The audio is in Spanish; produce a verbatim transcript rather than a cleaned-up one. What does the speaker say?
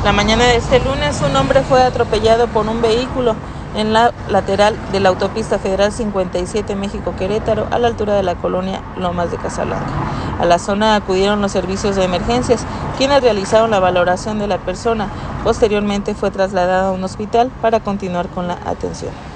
La mañana de este lunes, un hombre fue atropellado por un vehículo en la lateral de la autopista federal cincuenta y siete México-Querétaro, a la altura de la colonia Lomas de Casablanca. A la zona acudieron los servicios de emergencias, quienes realizaron la valoración de la persona. Posteriormente fue trasladada a un hospital para continuar con la atención.